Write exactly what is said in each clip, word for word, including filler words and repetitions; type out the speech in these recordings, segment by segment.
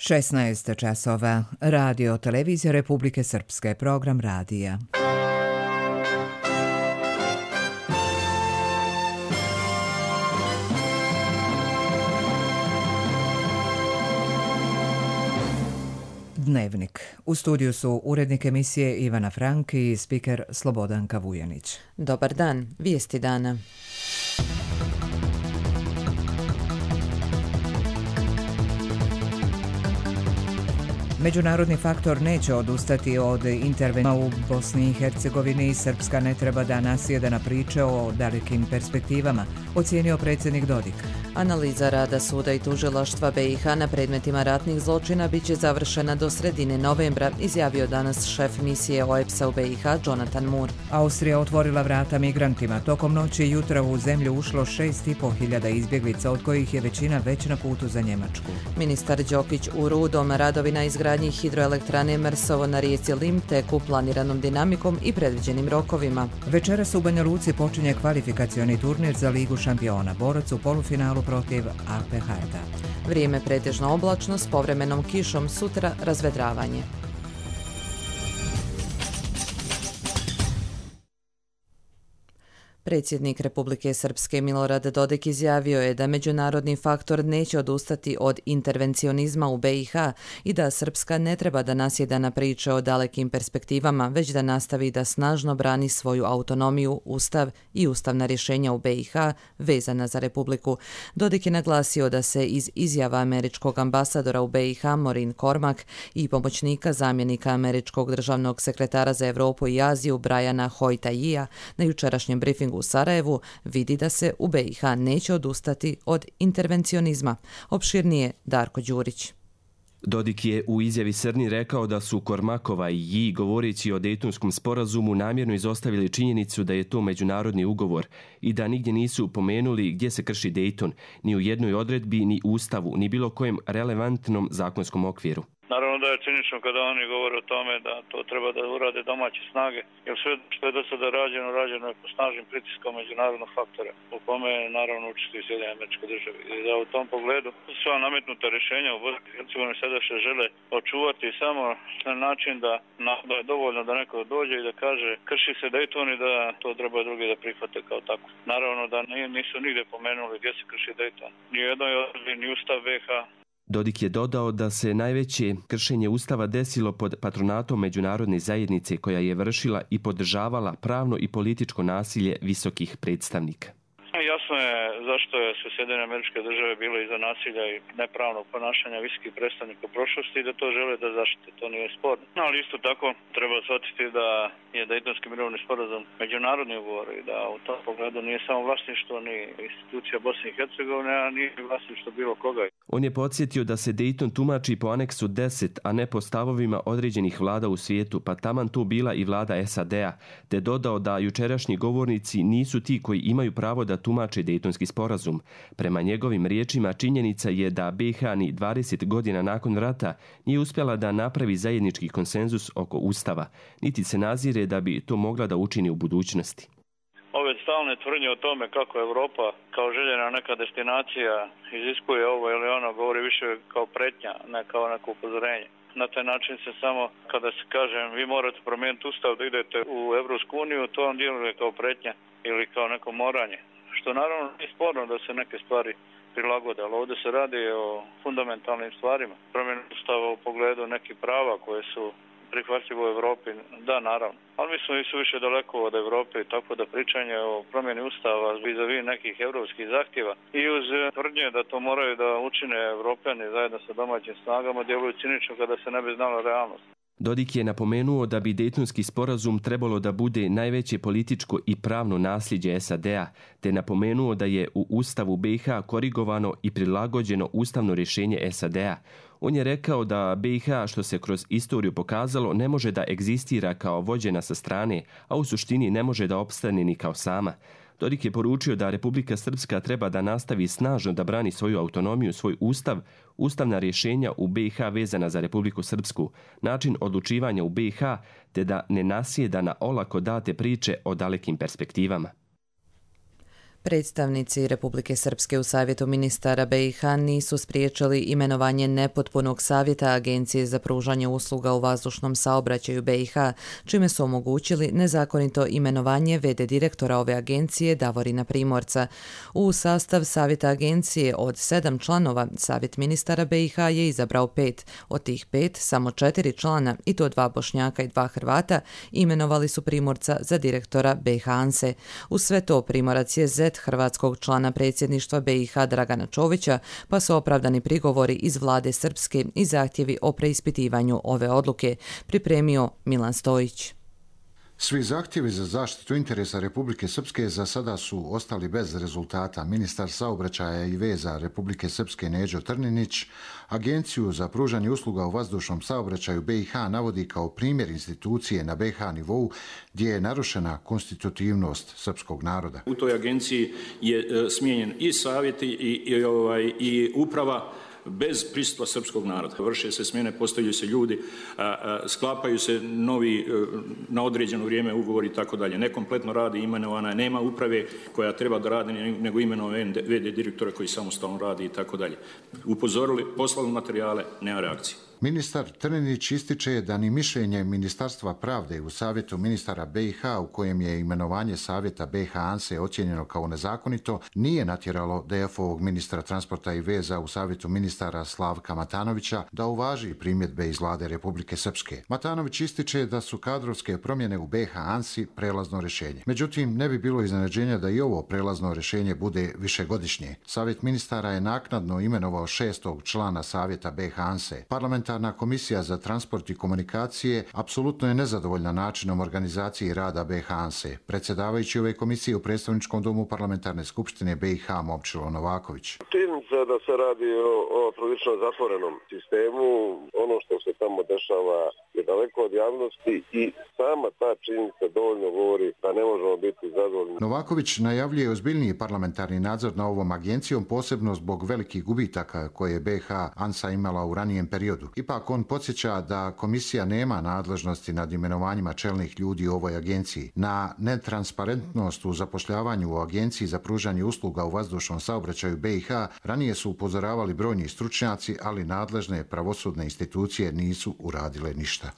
šesnaest časova. Radio Televizija Republike Srpske. Program radija. Dnevnik. U studiju su urednik emisije Ivana Frank i spiker Slobodanka Vujanić. Dobar dan. Vijesti dana. Međunarodni faktor neće odustati od intervencija u Bosni i Hercegovini i Srpska ne treba da nasjeda na priče o dalekim perspektivama, ocijenio predsjednik Dodik. Analiza rada suda i tužilaštva B i H na predmetima ratnih zločina biće završena do sredine novembra, izjavio danas šef misije O E P S-a u B i H Jonathan Moore. Austrija otvorila vrata migrantima. Tokom noći i jutra u zemlju ušlo šest i po hiljada izbjeglica, od kojih je većina već na putu za Njemačku. Ministar Đokić u Rudom radovi na izgradnji hidroelektrane Mrsovo na rijeci Lim teku planiranom dinamikom i predviđenim rokovima. Večeras u Banja Luci počinje kvalifikacioni turnir za Ligu šampiona. Borac u polufinalu protiv A P Harda. Vrijeme pretežno oblačno s povremenom kišom, sutra razvedravanje. Predsjednik Republike Srpske Milorad Dodik izjavio je da međunarodni faktor neće odustati od intervencionizma u B i H i da Srpska ne treba da nasjeda na priče o dalekim perspektivama, već da nastavi da snažno brani svoju autonomiju, ustav i ustavna rješenja u B i H vezana za Republiku. Dodik je naglasio da se iz izjava američkog ambasadora u B i H Maureen Cormack i pomoćnika zamjenika američkog državnog sekretara za Europu i Aziju Briana Hoyta-Yia na jučerašnjem briefingu u Sarajevu vidi da se u B i H neće odustati od intervencionizma. Opširnije Darko Đurić. Dodik je u izjavi Srni rekao da su Kormakova i Yi, govoreći o Dejtonskom sporazumu, namjerno izostavili činjenicu da je to međunarodni ugovor i da nigdje nisu pomenuli gdje se krši Dejton, ni u jednoj odredbi, ni ustavu, ni bilo kojem relevantnom zakonskom okviru. Naravno da je cinično kada oni govore o tome da to treba da urade domaće snage, jer sve što je do sada rađeno, rađeno je po snažnim pritiskom međunarodnog faktora, u kome je naravno učestvuju Sjedinjene Američke Države. I da u tom pogledu sva nametnuta rješenja u Bosni i Hercegovini sada se žele očuvati samo na način da, da je dovoljno da neko dođe i da kaže krši se Dejton i da to treba drugi da prihvate kao tako. Naravno da nisu nigdje pomenuli gdje se krši Dejton. Ni u jednoj odredbi, ni Ustav B i H. Dodik je dodao da se najveće kršenje Ustava desilo pod patronatom međunarodne zajednice koja je vršila i podržavala pravno i političko nasilje visokih predstavnika. Jasno je zašto su Sjedinjene Američke Države bile iza nasilja i nepravnog ponašanja visokih predstavnika u prošlosti i da to žele da zaštite. To nije sporno. No, ali isto tako treba shvatiti da je Dejtonski mirovni sporazum međunarodni ugovor i da u tom pogledu nije samo vlasništvo ni institucija Bosne i Hercegovine, a nije vlasništvo bilo koga. On je podsjetio da se Dejton tumači po aneksu deset, a ne po stavovima određenih vlada u svijetu, pa taman tu bila i vlada S A D-a, te dodao da jučerašnji govornici nisu ti koji imaju pravo da tumače Dejtonski sporazum. Prema njegovim riječima, činjenica je da B i H ni dvadeset godina nakon rata nije uspjela da napravi zajednički konsenzus oko Ustava, niti se nazire da bi to mogla da učini u budućnosti. Ove stalne tvrdnje o tome kako Europa kao željena neka destinacija iziskuje ovo ili ono govori više kao pretnja, ne kao neko upozorenje. Na taj način se samo, kada se kaže vi morate promijeniti Ustav da idete u Evropsku uniju, to vam djeluje kao pretnja ili kao neko moranje. Što naravno nije sporno da se neke stvari prilagode, ali ovdje se radi o fundamentalnim stvarima. Promjena Ustava u pogledu nekih prava koje su prihvatljivo u Europi, da, naravno. Ali mi smo i su više daleko od Europe, tako da pričanje o promjeni Ustava vis-a-vis nekih europskih zahtjeva i uz tvrdnje da to moraju da učine Europljani zajedno sa domaćim snagama djeluju cinično kada se ne bi znala realnost. Dodik je napomenuo da bi Dejtonski sporazum trebalo da bude najveće političko i pravno nasljeđe S A D-a, te napomenuo da je u Ustavu B i H korigovano i prilagođeno ustavno rješenje S A D-a. On je rekao da B i H, što se kroz istoriju pokazalo, ne može da egzistira kao vođena sa strane, a u suštini ne može da opstane ni kao sama. Dodik je poručio da Republika Srpska treba da nastavi snažno da brani svoju autonomiju, svoj ustav, ustavna rješenja u B i H vezana za Republiku Srpsku, način odlučivanja u B i H, te da ne nasjeda na olako date priče o dalekim perspektivama. Predstavnici Republike Srpske u Savjetu ministara B i H nisu spriječili imenovanje nepotpunog savjeta Agencije za pružanje usluga u vazdušnom saobraćaju B i H, čime su omogućili nezakonito imenovanje v d direktora ove agencije Davorina Primorca. U sastav savjeta agencije od sedam članova, Savjet ministara B i H je izabrao pet. Od tih pet, samo četiri člana, i to dva Bošnjaka i dva Hrvata, imenovali su Primorca za direktora B i H ANSE. Uz sve to Primorac je zet hrvatskog člana predsjedništva B i H Dragana Čovića, pa su opravdani prigovori iz vlade Srpske i zahtjevi o preispitivanju ove odluke, pripremio Milan Stojić. Svi zahtjevi za zaštitu interesa Republike Srpske za sada su ostali bez rezultata. Ministar saobraćaja i veza Republike Srpske Neđo Trninić Agenciju za pružanje usluga u vazdušnom saobraćaju B i H navodi kao primjer institucije na B i H nivou gdje je narušena konstitutivnost srpskog naroda. U toj agenciji je smijenjen i savjet i, i, ovaj, i uprava bez prisustva srpskog naroda. Vrše se smjene, postavljaju se ljudi, a, a, sklapaju se novi a, na određeno vrijeme ugovori i tako dalje. Nekompletno radi, imenovana, nema uprave koja treba da radi, nego imenovana v d direktora koji samostalno radi i tako dalje. Upozorili, poslali materijale, nema reakcije. Ministar Trninić ističe da ni mišljenje Ministarstva pravde u Savjetu ministara B i H u kojem je imenovanje Savjeta B i H ANSE ocjenjeno kao nezakonito nije natjeralo D F-ovog ministra transporta i veza u Savjetu ministara Slavka Matanovića da uvaži primjedbe iz vlade Republike Srpske. Matanović ističe da su kadrovske promjene u B i H ANSI prelazno rješenje. Međutim, ne bi bilo iznenađenja da i ovo prelazno rješenje bude višegodišnje. Savjet ministara je naknadno imenovao šestog člana Savjeta B i H ANSE. Parlamentarna komisija za transport i komunikacije apsolutno je nezadovoljna načinom organizacije rada B i H ANSE. Predsjedavajući ove komisije u predstavničkom domu parlamentarne skupštine B i H Momčilo Novaković. Činjenica da se radi o, o prilično zatvorenom sistemu, ono što se tamo dešava je daleko od javnosti i sama ta činjenica dovoljno govori da ne možemo biti zadovoljni. Novaković najavljuje ozbiljniji parlamentarni nadzor na ovom agencijom, posebno zbog velikih gubitaka koje je B i H ANSA imala u ranijem periodu. Ipak on podsjeća da komisija nema nadležnosti nad imenovanjima čelnih ljudi u ovoj agenciji. Na netransparentnost u zapošljavanju u Agenciji za pružanje usluga u vazdušnom saobraćaju B i H ranije su upozoravali brojni stručnjaci, ali nadležne pravosudne institucije nisu uradile ništa.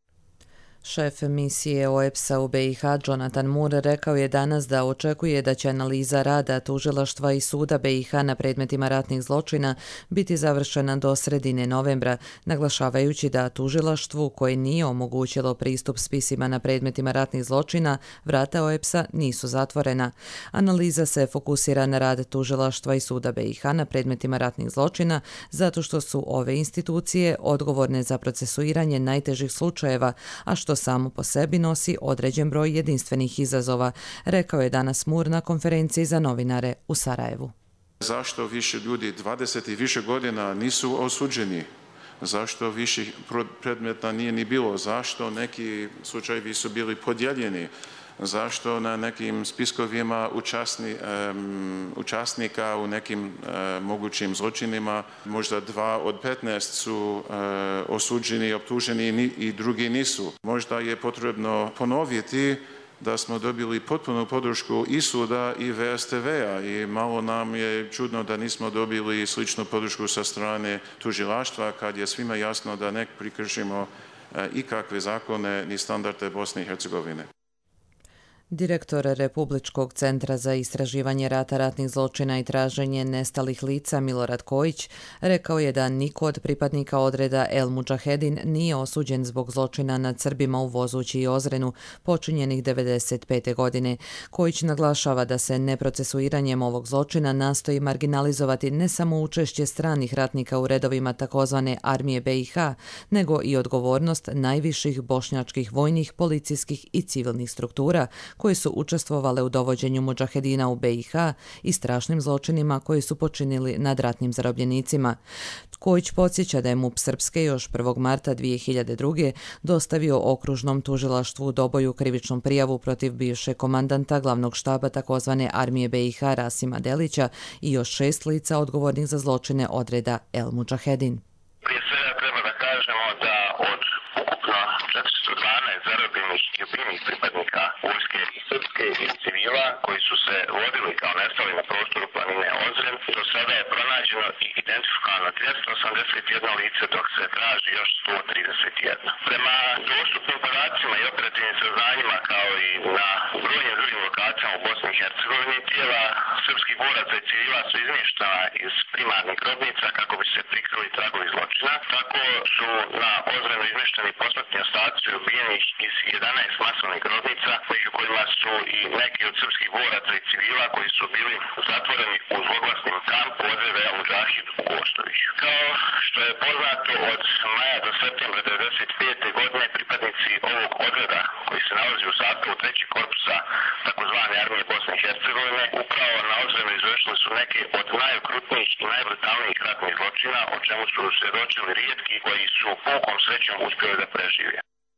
Šef misije O E P S-a u B i H Jonathan Moore rekao je danas da očekuje da će analiza rada tužilaštva i suda B i H na predmetima ratnih zločina biti završena do sredine novembra, naglašavajući da tužilaštvu koje nije omogućilo pristup spisima na predmetima ratnih zločina, vrata O E P S-a nisu zatvorena. Analiza se fokusira na rad tužilaštva i suda B i H na predmetima ratnih zločina zato što su ove institucije odgovorne za procesuiranje najtežih slučajeva, a što samo po sebi nosi određen broj jedinstvenih izazova, rekao je danas Moore na konferenciji za novinare u Sarajevu. Zašto više ljudi dvadeset i više godina nisu osuđeni? Zašto više predmeta nije ni bilo? Zašto neki slučajevi su bili podijeljeni? Zašto na nekim spiskovima učasni, um, učasnika u nekim uh, mogućim zločinima možda dva od petnaest su uh, osuđeni, optuženi i drugi nisu. Možda je potrebno ponoviti da smo dobili potpunu podršku i suda i V S T V-a i malo nam je čudno da nismo dobili sličnu podršku sa strane tužilaštva kad je svima jasno da ne prekršimo uh, ikakve zakone ni standarde Bosne i Hercegovine. Direktor Republičkog centra za istraživanje rata, ratnih zločina i traženje nestalih lica Milorad Kojić rekao je da niko od pripadnika odreda El Mudžahedin nije osuđen zbog zločina nad Srbima u Vozući i Ozrenu počinjenih devedeset pete godine. Kojić naglašava da se neprocesuiranjem ovog zločina nastoji marginalizovati ne samo učešće stranih ratnika u redovima takozvane armije B i H, nego i odgovornost najviših bošnjačkih vojnih, policijskih i civilnih struktura koje su učestvovale u dovođenju mudžahedina u B i H i strašnim zločinima koji su počinili nad ratnim zarobljenicima. Kojić podsjeća da je M U P Srpske još prvog marta dvije hiljade druge. dostavio okružnom tužilaštvu u Doboju krivičnu prijavu protiv bivšeg komandanta glavnog štaba takozvane armije B i H Rasima Delića i još šest lica odgovornih za zločine odreda El Mudžahedin. Prije svega treba da kažemo da od ukupno četiristo dvanaest zarobljenih i ubijenih pripadnika vojske srpske iz civila koji su se vodili kao nestali na prostoru planine Ozren. Do sada je pronađeno i identifikovano dvjesto osamdeset jedno lice, dok se traži još sto trideset jedno. Prema dostupnim podacima i operativnim saznanjima, kao i na brojnim drugim lokacijama u Bosni i Hercegovini, tijela srpskih boraca i civila su izmještena iz primarnih grobnica kako bi se prikrili tragovi zločina. Tako su na Ozrenu izmješteni posmrtni ostaci ubijenih iz jedanaest masovnih grobnica, među kojima su i neki od srpskih boraca i civila koji su bili zatvoreni u zloglasnim kampu odrede Al-Mudžahid u Goštoviću. Kao što je poznato, od maja do septembra devedeset pete. godine pripadnici ovog odreda koji se nalazi u sastavu trećeg korpusa takozvane armije Bosne i Hercegovine upravo na Ozrenu izvršili su neke od najokrutnijih i najbrutalnijih ratnih zločina, o čemu su svjedočili rijetki koji su pukom srećom uspjeli da prežive.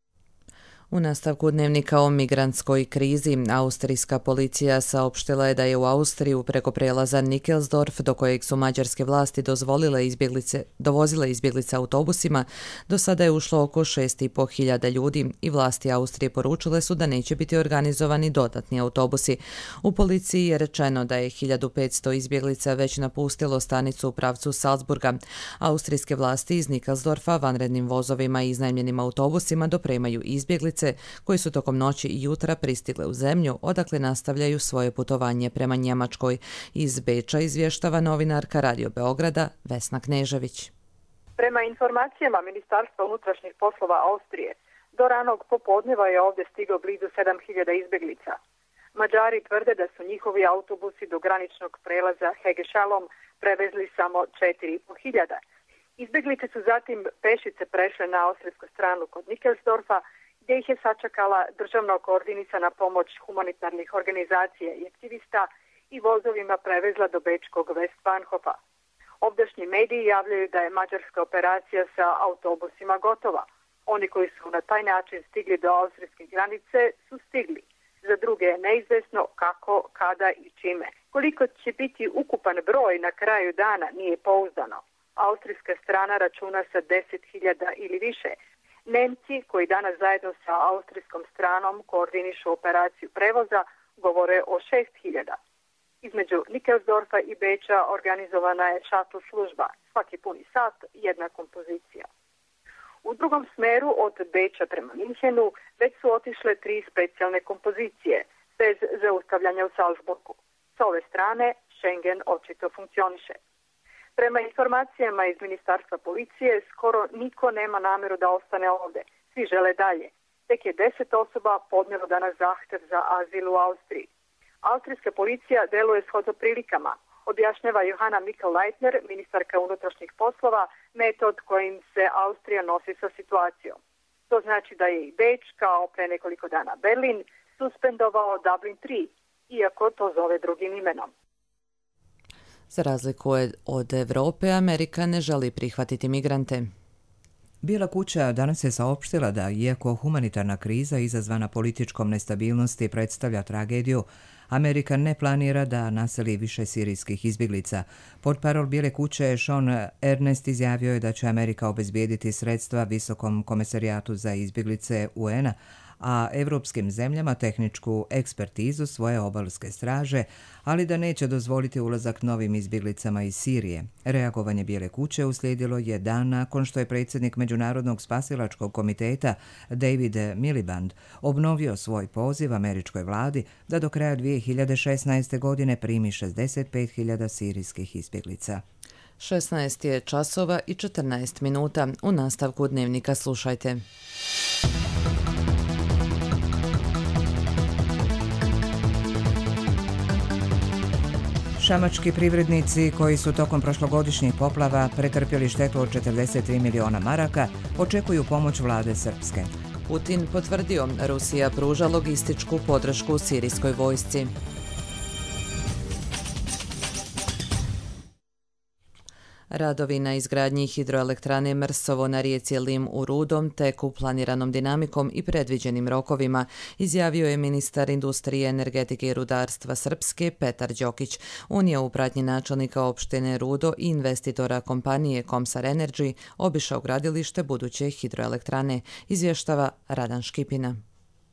U nastavku dnevnika o migrantskoj krizi, austrijska policija saopštila je da je u Austriju preko prelaza Nickelsdorf, do kojeg su mađarske vlasti dozvolile izbjeglice, dovozile izbjeglice autobusima, do sada je ušlo oko šest i pol hiljada ljudi i vlasti Austrije poručile su da neće biti organizovani dodatni autobusi. U policiji je rečeno da je hiljadu petsto izbjeglica već napustilo stanicu u pravcu Salzburga. Austrijske vlasti iz Nickelsdorfa vanrednim vozovima i iznajmljenim autobusima dopremaju izbjeglice koji su tokom noći i jutra pristigle u zemlju, odakle nastavljaju svoje putovanje prema Njemačkoj. Iz Beča izvještava novinarka Radio Beograda Vesna Knežević. Prema informacijama Ministarstva unutrašnjih poslova Austrije, do ranog popodneva je ovdje stiglo blizu sedam hiljada izbjeglica. Mađari tvrde da su njihovi autobusi do graničnog prelaza Hegešalom prevezli samo četiri i pol hiljada. Izbjeglice su zatim pešice prešle na austrijsku stranu kod Nickelsdorfa, gdje ih je sačekala državno koordinisana pomoć humanitarnih organizacija i aktivista i vozovima prevezla do bečkog Westbahnhofa. Ovdašnji mediji javljaju da je mađarska operacija sa autobusima gotova. Oni koji su na taj način stigli do austrijske granice su stigli. Za druge je neizvjesno kako, kada i čime. Koliko će biti ukupan broj na kraju dana nije pouzdano. Austrijska strana računa sa deset hiljada ili više. Nemci, koji danas zajedno sa austrijskom stranom koordinišu operaciju prevoza, govore o šest hiljada. Između Nickelsdorfa i Beča organizovana je shuttle služba, svaki puni sat, jedna kompozicija. U drugom smeru od Beča prema Minhenu već su otišle tri specijalne kompozicije, bez zaustavljanja u Salzburgu. S ove strane Schengen očito funkcioniše. Prema informacijama iz Ministarstva policije, skoro niko nema namjeru da ostane ovdje. Svi žele dalje. Tek je deset osoba podnijelo danas zahtjev za azil u Austriji. Austrijska policija deluje shodno prilikama, objašnjava Johanna Mikl-Leitner, ministarka unutrašnjih poslova, metod kojim se Austrija nosi sa situacijom. To znači da je i Beč, kao pre nekoliko dana Berlin, suspendovao Dublin tri, iako to zove drugim imenom. Za razliku od Evrope, Amerika ne želi prihvatiti migrante. Bijela kuća danas je saopštila da, iako humanitarna kriza izazvana političkom nestabilnosti predstavlja tragediju, Amerika ne planira da naseli više sirijskih izbjeglica. Portparol Bijele kuće Sean Ernest izjavio je da će Amerika obezbijediti sredstva Visokom komesarijatu za izbjeglice U N-a, a evropskim zemljama tehničku ekspertizu svoje obalske straže, ali da neće dozvoliti ulazak novim izbjeglicama iz Sirije. Reagovanje Bijele kuće uslijedilo je dan nakon što je predsjednik Međunarodnog spasilačkog komiteta David Miliband obnovio svoj poziv američkoj vladi da do kraja dvije hiljade šesnaeste. godine primi šezdeset pet hiljada sirijskih izbjeglica. šesnaest je časova i četrnaest minuta. U nastavku dnevnika slušajte. Šamački privrednici koji su tokom prošlogodišnjih poplava pretrpjeli štetu od četrdeset tri miliona maraka očekuju pomoć vlade Srpske. Putin potvrdio, Rusija pruža logističku podršku sirijskoj vojsci. Radovi na izgradnji hidroelektrane Mrsovo na rijeci Lim u Rudom teku planiranom dinamikom i predviđenim rokovima, izjavio je ministar industrije, energetike i rudarstva Srpske Petar Đokić. On je u pratnji načelnika opštine Rudo i investitora kompanije Komsar Energy obišao gradilište buduće hidroelektrane, izvještava Radan Škipina.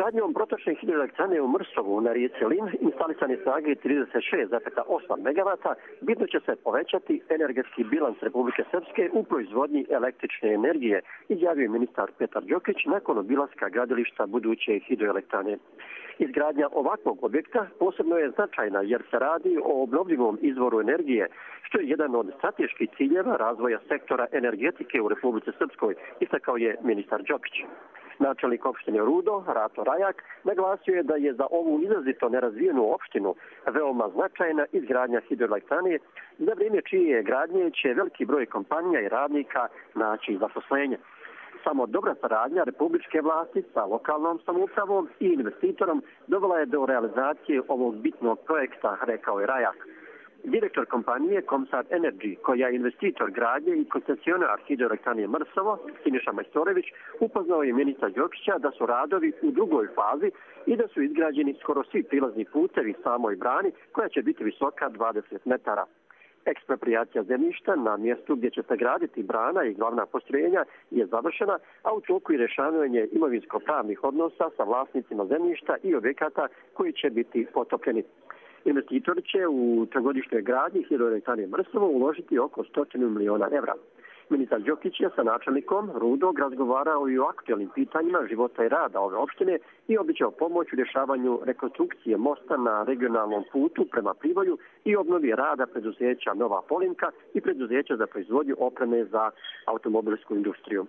Izgradnjom protočne hidroelektrane u Mrsovu na rijeci Lim instalisane snage trideset šest zarez osam megavata bitno će se povećati energetski bilans Republike Srpske u proizvodnji električne energije, izjavio ministar Petar Đokić nakon obilaska gradilišta buduće hidroelektrane. Izgradnja ovakvog objekta posebno je značajna jer se radi o obnovljivom izvoru energije, što je jedan od strateških ciljeva razvoja sektora energetike u Republici Srpskoj, istakao je ministar Đokić. Načelnik opštine Rudo, Rato Rajak, naglasio je da je za ovu izrazito nerazvijenu opštinu veoma značajna izgradnja hidroelektrane, za vrijeme čije gradnje će veliki broj kompanija i radnika naći zaposlenje. Samo dobra saradnja republičke vlasti sa lokalnom samoupravom i investitorom dovela je do realizacije ovog bitnog projekta, rekao je Rajak. Direktor kompanije Komsat Energy, koja je investitor gradnje i koncesionar hidroelektrane Mrsovo, Siniša Majstorović, upoznao je ministra Đokića da su radovi u drugoj fazi i da su izgrađeni skoro svi prilazni putevi samoj brani, koja će biti visoka dvadeset metara. Eksproprijacija zemljišta na mjestu gdje će se graditi brana i glavna postrojenja je završena, a u toku je rješavanje imovinsko-pravnih odnosa sa vlasnicima zemljišta i objekata koji će biti potopljeni. Investitor će u trogodišnjoj gradnji hidroelektrane Mrsovo uložiti oko sto miliona evra. Ministar Đokić je sa načelnikom Rudog razgovarao i o aktualnim pitanjima života i rada ove opštine i obećao pomoć u rješavanju rekonstrukcije mosta na regionalnom putu prema Priboju i obnovi rada preduzeća Nova Polinka i preduzeća za proizvodnju opreme za automobilsku industriju.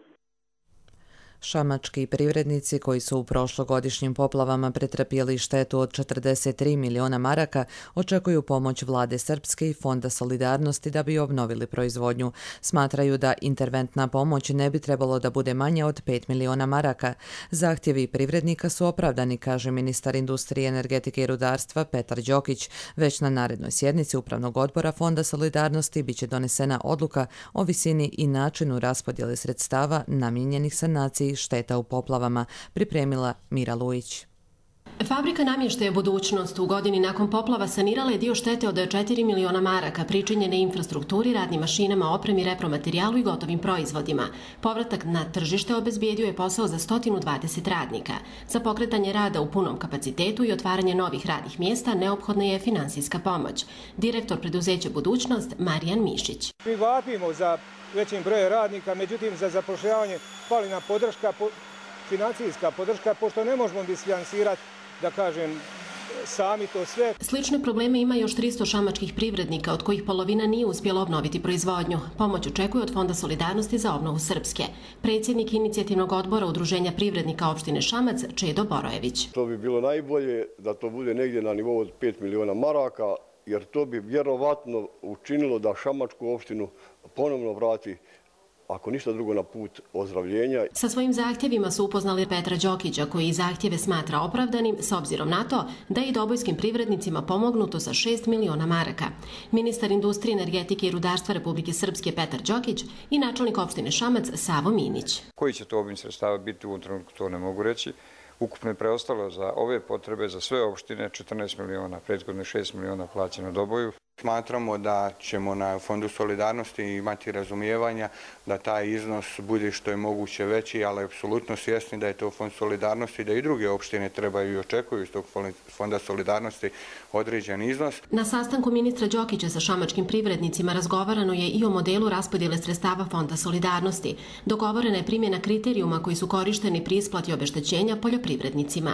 Šamački privrednici koji su u prošlogodišnjim poplavama pretrpjeli štetu od četrdeset tri miliona maraka očekuju pomoć vlade Srpske i Fonda solidarnosti da bi obnovili proizvodnju. Smatraju da interventna pomoć ne bi trebalo da bude manja od pet miliona maraka. Zahtjevi privrednika su opravdani, kaže ministar industrije, energetike i rudarstva Petar Đokić. Već na narednoj sjednici Upravnog odbora Fonda solidarnosti biće donesena odluka o visini i načinu raspodjele sredstava namijenjenih sanaciji šteta u poplavama, pripremila Mira Lujić. Fabrika namještaja Budućnost u godini nakon poplava sanirala je dio štete od četiri miliona maraka pričinjene infrastrukturi, radnim mašinama, opremi, repromaterijalu i gotovim proizvodima. Povratak na tržište obezbijedio je posao za sto dvadeset radnika. Za pokretanje rada u punom kapacitetu i otvaranje novih radnih mjesta neophodna je finansijska pomoć. Direktor preduzeća Budućnost Marijan Mišić. Mi vapimo za većim brojem radnika, međutim za zapošljavanje fali nam podrška, financijska podrška, pošto ne možemo disfinansirati, da kažem, sami to sve. Slične probleme ima još tristo šamačkih privrednika, od kojih polovina nije uspjela obnoviti proizvodnju. Pomoć očekuje od Fonda solidarnosti za obnovu Srpske. Predsjednik inicijativnog odbora Udruženja privrednika opštine Šamac, Čedo Borojević. To bi bilo najbolje da to bude negdje na nivou od pet miliona maraka, jer to bi vjerovatno učinilo da šamačku opštinu ponovno vrati, ako ništa drugo, na put ozdravljenja. Sa svojim zahtjevima su upoznali Petra Đokića, koji zahtjeve smatra opravdanim s obzirom na to da je i dobojskim privrednicima pomognuto sa šest miliona maraka. Ministar industrije, energetike i rudarstva Republike Srpske Petar Đokić i načelnik opštine Šamac Savo Minić. Koji će to obim sredstava biti u ovom trenutku, to ne mogu reći. Ukupno je preostalo za ove potrebe za sve opštine četrnaest miliona, prethodno šest miliona plaćeno Doboju. Smatramo da ćemo na Fondu solidarnosti imati razumijevanja da taj iznos bude što je moguće veći, ali apsolutno svjesni da je to Fond solidarnosti i da i druge opštine trebaju i očekuju iz tog Fonda solidarnosti određen iznos. Na sastanku ministra Đokića sa šamačkim privrednicima razgovarano je i o modelu raspodjele sredstava Fonda solidarnosti. Dogovorena je primjena kriterijuma koji su korišteni pri isplati obeštećenja poljoprivrednicima.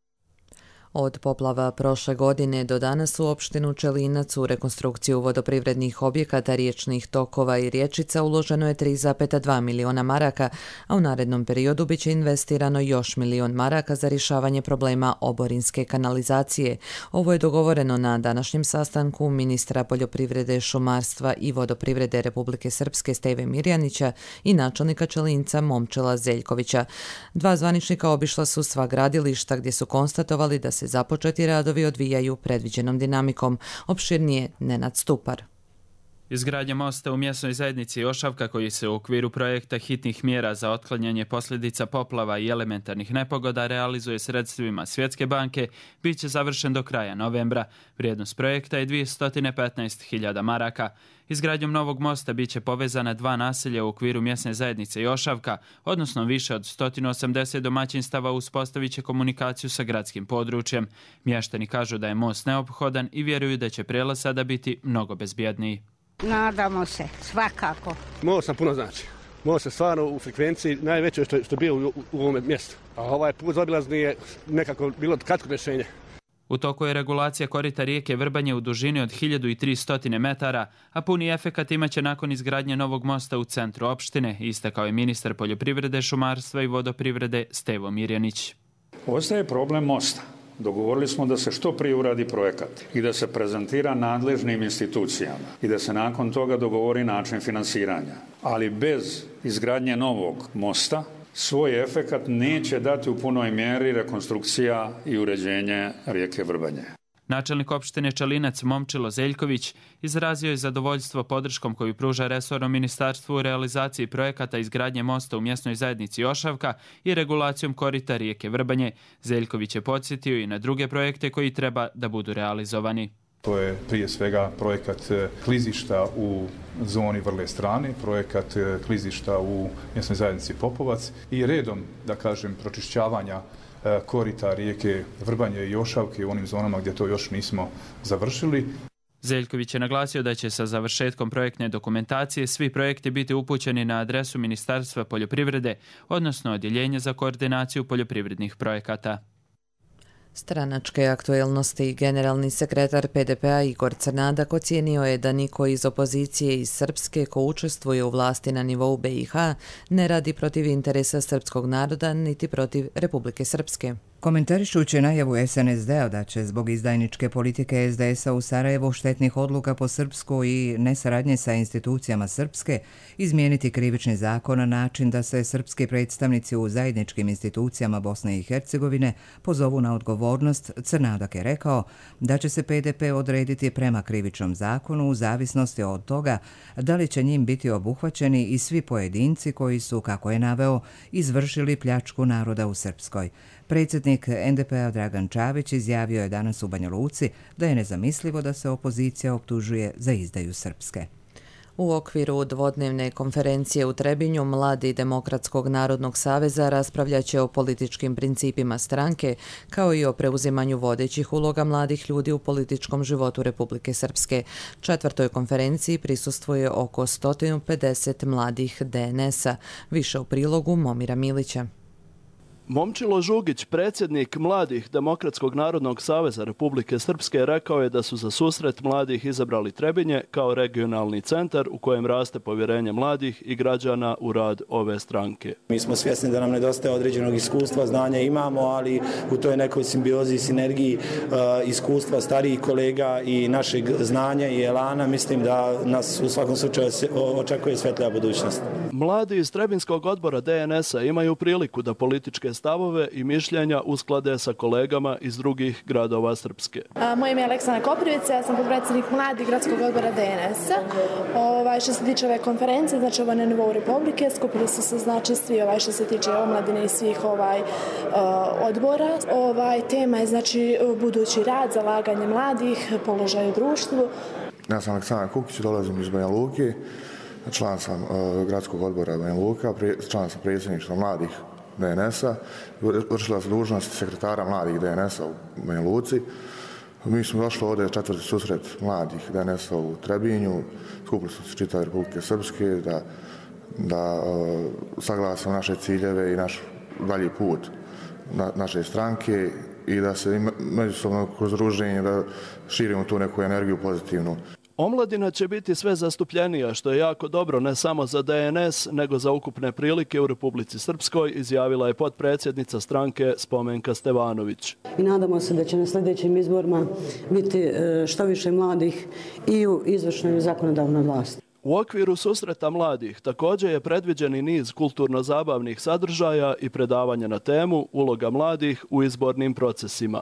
Od poplava prošle godine do danas u opštinu Čelinac u rekonstrukciju vodoprivrednih objekata, riječnih tokova i rječica uloženo je tri zarez dva miliona maraka, a u narednom periodu biće investirano još milion maraka za rješavanje problema oborinske kanalizacije. Ovo je dogovoreno na današnjem sastanku ministra poljoprivrede, šumarstva i vodoprivrede Republike Srpske Steve Mirjanića i načelnika Čelinca Momčila Zeljkovića. Dva zvaničnika obišla su sva gradilišta gdje su konstatovali da se započeti radovi odvijaju predviđenom dinamikom. Opširnije Nenad Stupar. Izgradnja mosta u mjesnoj zajednici Jošavka, koji se u okviru projekta hitnih mjera za otklanjanje posljedica poplava i elementarnih nepogoda realizuje sredstvima Svjetske banke, bit će završen do kraja novembra. Vrijednost projekta je dvjesto petnaest hiljada maraka. Izgradnjom novog mosta bit će povezana dva naselja u okviru mjesne zajednice Jošavka, odnosno više od sto osamdeset domaćinstava uspostavit će komunikaciju sa gradskim područjem. Mještani kažu da je most neophodan i vjeruju da će prijelaz sada biti mnogo bezbjedniji. Nadamo se, svakako. Most nam puno znači. Most je stvarno u frekvenciji najveće što, što je bilo u, u ovome mjestu. A ovaj put zaobilazni je nekako bilo kratko rješenje. U toku je regulacija korita rijeke Vrbanje u dužini od hiljadu tristo metara, a puni efekat imaće nakon izgradnje novog mosta u centru opštine, istakao je ministar poljoprivrede, šumarstva i vodoprivrede Stevo Mirjanić. Ostaje problem mosta. Dogovorili smo da se što prije uradi projekat i da se prezentira nadležnim institucijama i da se nakon toga dogovori način finansiranja. Ali bez izgradnje novog mosta svoj efekat neće dati u punoj mjeri rekonstrukcija i uređenje rijeke Vrbanje. Načelnik opštine Čalinac Momčilo Zeljković izrazio je zadovoljstvo podrškom koju pruža resorno ministarstvo u realizaciji projekata izgradnje mosta u mjesnoj zajednici Jošavka i regulacijom korita rijeke Vrbanje. Zeljković je podsjetio i na druge projekte koji treba da budu realizovani. To je prije svega projekat klizišta u zoni Vrle strane, projekat klizišta u mjesnoj zajednici Popovac i redom, da kažem, pročišćavanja korita rijeke Vrbanje i Jošavke u onim zonama gdje to još nismo završili. Zeljković je naglasio da će sa završetkom projektne dokumentacije svi projekti biti upućeni na adresu Ministarstva poljoprivrede, odnosno Odjeljenje za koordinaciju poljoprivrednih projekata. Stranačke aktuelnosti i generalni sekretar P D P-a Igor Crnadak ocijenio je da niko iz opozicije iz Srpske ko učestvuje u vlasti na nivou B i H ne radi protiv interesa srpskog naroda niti protiv Republike Srpske. Komentarišući najavu S N S D-a da će zbog izdajničke politike S D S-a u Sarajevu, štetnih odluka po srpsku i nesaradnje sa institucijama Srpske izmijeniti krivični zakon na način da se srpski predstavnici u zajedničkim institucijama Bosne i Hercegovine pozovu na odgovornost, Crnadak je rekao da će se P D P odrediti prema krivičnom zakonu u zavisnosti od toga da li će njim biti obuhvaćeni i svi pojedinci koji su, kako je naveo, izvršili pljačku naroda u Srpskoj. Predsjednik N D P-a Dragan Čavić izjavio je danas u Banja Luci da je nezamislivo da se opozicija optužuje za izdaju Srpske. U okviru dvodnevne konferencije u Trebinju Mladi Demokratskog narodnog saveza raspravljaće o političkim principima stranke, kao i o preuzimanju vodećih uloga mladih ljudi u političkom životu Republike Srpske. Četvrtoj konferenciji prisustvuje oko sto pedeset mladih D N S-a. Više u prilogu Momira Milića. Momčilo Žugić, predsjednik Mladih Demokratskog narodnog saveza Republike Srpske, rekao je da su za susret mladih izabrali Trebinje kao regionalni centar u kojem raste povjerenje mladih i građana u rad ove stranke. Mi smo svjesni da nam nedostaje određenog iskustva, znanja imamo, ali u toj nekoj simbiozi i sinergiji uh, iskustva starijih kolega i našeg znanja i elana, mislim da nas u svakom slučaju očekuje svetlija budućnost. Mladi iz Trebinskog odbora D N S-a imaju priliku da političke stavove i mišljenja usklade sa kolegama iz drugih gradova Srpske. A, moje ime je Aleksandra Koprivica, ja sam potpredsjednik Mladih gradskog odbora D N S-a. Ovaj, što se tiče ove konferencije, znači ovo na nivou Republike, skupili su se znači svi ovaj, što se tiče omladine i svih ovaj, uh, odbora. Ovaj, tema je znači budući rad, zalaganje mladih, položaj u društvu. Ja sam Aleksandar Kukić, dolazim iz Banja Luke, član sam uh, gradskog odbora Banja Luka, član sam predsjedništva Mladih D N S-a, vršila se dužnost sekretara Mladih D N S-a u Banja Luci. Mi smo došli ovdje četvrti susret Mladih D N S-a u Trebinju, skupili smo se čitave Republike Srpske da, da uh, saglasimo naše ciljeve i naš dalji put na, naše stranke i da se međusobno kroz druženje da širimo tu neku energiju pozitivnu. Omladina će biti sve zastupljenija, što je jako dobro ne samo za D N S, nego za ukupne prilike u Republici Srpskoj, izjavila je potpredsjednica stranke Spomenka Stevanović. I nadamo se da će na sljedećim izborima biti što više mladih i u izvršnoj i zakonodavnoj vlasti. U okviru susreta mladih također je predviđen i niz kulturno-zabavnih sadržaja i predavanja na temu uloga mladih u izbornim procesima.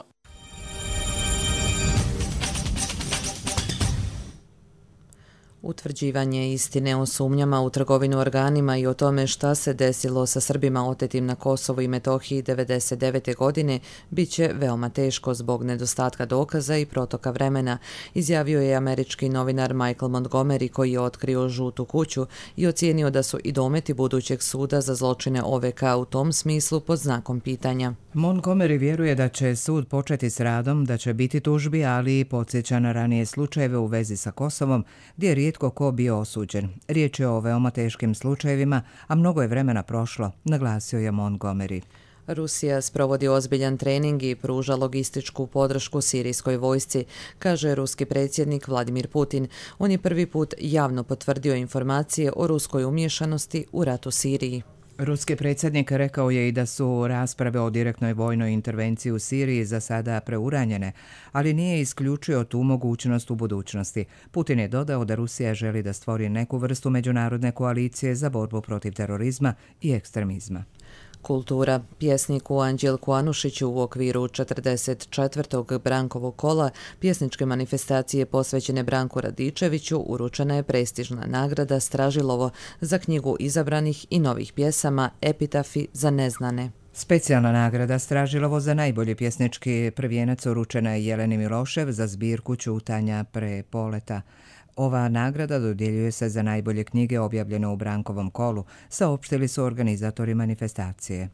Utvrđivanje istine o sumnjama u trgovinu organima i o tome šta se desilo sa Srbima otetim na Kosovu i Metohiji devedeset devete. godine bit će veoma teško zbog nedostatka dokaza i protoka vremena, izjavio je američki novinar Michael Montgomery koji je otkrio žutu kuću i ocijenio da su i dometi budućeg suda za zločine O V K u tom smislu pod znakom pitanja. Montgomery vjeruje da će sud početi s radom, da će biti tužbi, ali i podsjeća na ranije slučajeve u vezi sa Kosovom, gdje je rijetko ko bio osuđen. Riječ je o veoma teškim slučajevima, a mnogo je vremena prošlo, naglasio je Montgomery. Rusija sprovodi ozbiljan trening i pruža logističku podršku sirijskoj vojsci, kaže ruski predsjednik Vladimir Putin. On je prvi put javno potvrdio informacije o ruskoj umješanosti u rat u Siriji. Ruski predsjednik rekao je i da su rasprave o direktnoj vojnoj intervenciji u Siriji za sada preuranjene, ali nije isključio tu mogućnost u budućnosti. Putin je dodao da Rusija želi da stvori neku vrstu međunarodne koalicije za borbu protiv terorizma i ekstremizma. Kultura. Pjesniku Anđelku Anušiću u okviru četrdeset četvrtog Brankovog kola pjesničke manifestacije posvećene Branku Radičeviću uručena je prestižna nagrada Stražilovo za knjigu izabranih i novih pjesama Epitafi za neznane. Specijalna nagrada Stražilovo za najbolji pjesnički prvijenac uručena je Jeleni Milošev za zbirku Ćutanja pre poleta. Ova nagrada dodjeljuje se za najbolje knjige objavljene u Brankovom kolu, saopštili su organizatori manifestacije.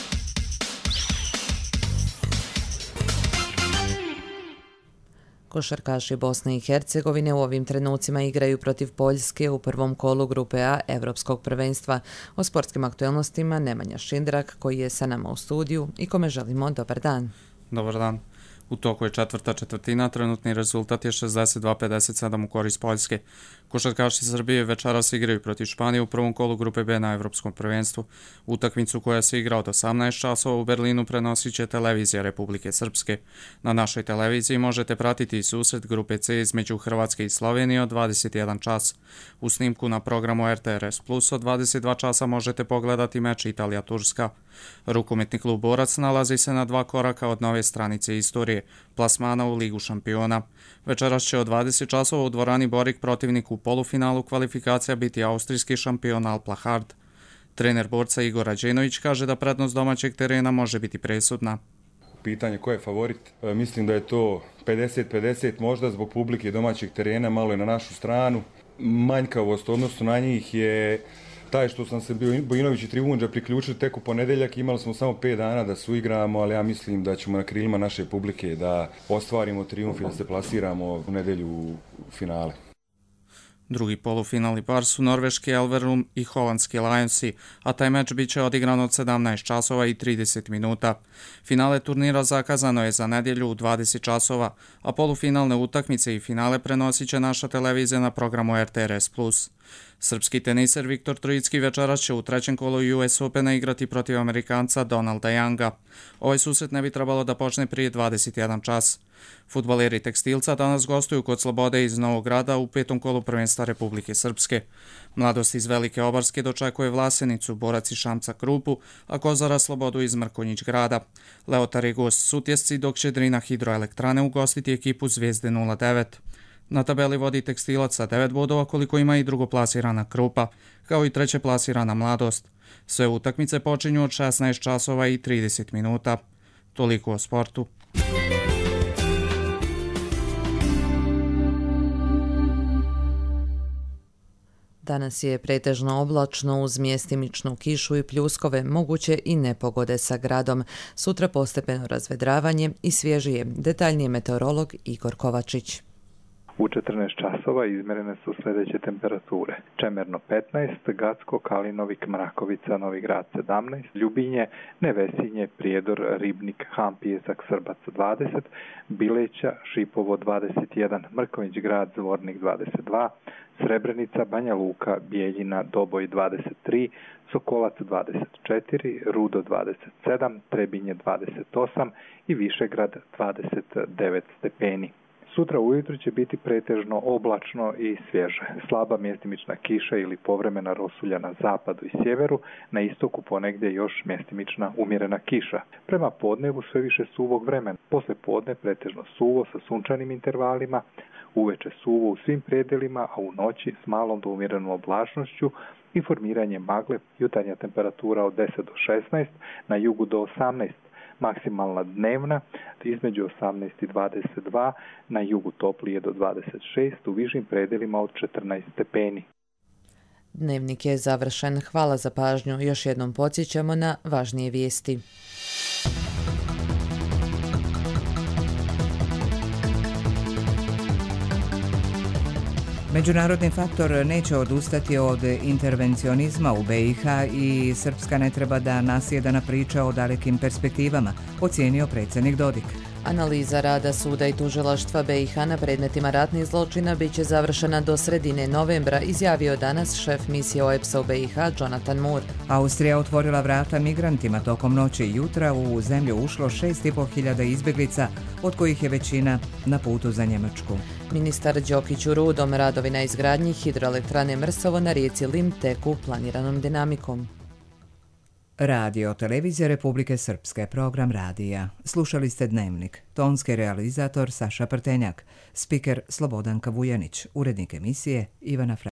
Košarkaši Bosne i Hercegovine u ovim trenucima igraju protiv Poljske u prvom kolu Grupe A Evropskog prvenstva. O sportskim aktualnostima Nemanja Šindrak, koji je sa nama u studiju i kome želimo dobar dan. Dobar dan. U toku je četvrta četvrtina, trenutni rezultat je šezdeset dva pedeset sedam u korist Poljske. Košarkaši Srbije večeras igraju protiv Španije u prvom kolu Grupe B na Evropskom prvenstvu. Utakmicu koja se igra od osamnaest časova u Berlinu prenosit će televizija Republike Srpske. Na našoj televiziji možete pratiti i susret Grupe C između Hrvatske i Slovenije od dvadeset jedan čas. U snimku na programu R T R S Plus od dvadeset dva časa možete pogledati meč Italija-Turska. Rukometni klub Borac nalazi se na dva koraka od nove stranice istorije, plasmana u Ligu šampiona. Večeras će od dvadeset časova u dvorani Borik protivnik u polufinalu kvalifikacija biti austrijski šampion Al-Plahard. Trener Borca Igor Rađenović kaže da prednost domaćeg terena može biti presudna. Pitanje ko je favorit, e, mislim da je to pedeset pedeset, možda zbog publike domaćeg terena malo je na našu stranu. Manjkavost odnosno na njih je taj što sam se Bojinović i Trivunđa priključili tek u ponedeljak, imali smo samo pet dana da su igramo, ali ja mislim da ćemo na krilima naše publike da ostvarimo trijumf i da se plasiramo u nedelju u finale. Drugi polufinalni par su norveški Elverum i holandski Lionsi, a taj meč bit će odigran od sedamnaest časova i trideset minuta. Finale turnira zakazano je za nedjelju u dvadeset časova, a polufinalne utakmice i finale prenosit će naša televizija na programu R T R S plus. Srpski teniser Viktor Trojicki večeras će u trećem kolu U S Opena igrati protiv Amerikanca Donalda Younga. Ovaj susret ne bi trebalo da počne prije dvadeset jedan čas. Fudbaleri Tekstilca danas gostuju kod Slobode iz Novog Grada u petom kolu prvenstva Republike Srpske. Mladost iz Velike Obarske dočekuje Vlasenicu, Borac iz Šamca Krupu, a Kozara Slobodu iz Mrkonjić Grada. Leotar je gost Sutjesci, dok će Drina Hidroelektrane ugostiti ekipu Zvezde nula devet. Na tabeli vodi Tekstilac sa devet bodova, koliko ima i drugoplasirana Krupa, kao i treće plasirana Mladost. Sve utakmice počinju od šesnaest časova i trideset minuta. Toliko o sportu. Danas je pretežno oblačno uz mjestimičnu kišu i pljuskove, moguće i nepogode sa gradom. Sutra postepeno razvedravanje i svježije. Detaljnije meteorolog Igor Kovačić. U četrnaest časova izmjerene su sljedeće temperature. Čemerno petnaest, Gacko, Kalinovik, Mrakovica, Novi Grad sedamnaest, Ljubinje, Nevesinje, Prijedor, Ribnik, Han, Pijesak, Srbac dvadeset, Bileća, Šipovo dvadeset jedan, Mrkonjić Grad, Zvornik dvadeset dva, Srebrenica, Banja Luka, Bijeljina, Doboj dvadeset tri, Sokolac dvadeset četiri, Rudo dvadeset sedam, Trebinje dvadeset osam i Višegrad dvadeset devet stepeni. Sutra ujutro će biti pretežno oblačno i svježe. Slaba mjestimična kiša ili povremena rosulja na zapadu i sjeveru, na istoku ponegdje još mjestimična umjerena kiša. Prema podnevu sve više suvog vremena. Posle podne pretežno suvo sa sunčanim intervalima. Uveče suvo u svim predelima, a u noći s malom do umjerenom oblačnošću i formiranje magle, jutarnja temperatura od deset do šesnaest, na jugu do osamnaest, maksimalna dnevna između osamnaest i dvadeset dva, na jugu toplije do dvadeset šest, u višim predelima od četrnaest stepeni. Dnevnik je završen. Hvala za pažnju. Još jednom podsjećamo na važnije vijesti. Međunarodni faktor neće odustati od intervencionizma u B i H i Srpska ne treba da nasjeda na priča o dalekim perspektivama, ocijenio predsjednik Dodik. Analiza rada suda i tužilaštva B i H na predmetima ratnih zločina bit će završena do sredine novembra, izjavio danas šef misije O E P S-a u B i H Jonathan Moore. Austrija otvorila vrata migrantima. Tokom noći i jutra u zemlju ušlo šest i pol hiljada izbjeglica, od kojih je većina na putu za Njemačku. Ministar Đokić u Rudom, radovi na izgradnji hidroelektrane Mrsovo na rijeci Lim teku planiranom dinamikom. Radio Televizija Republike Srpske, program radija. Slušali ste Dnevnik. Tonski realizator Saša Prtenjak, spiker Slobodanka Vujanić, urednik emisije Ivana Fra.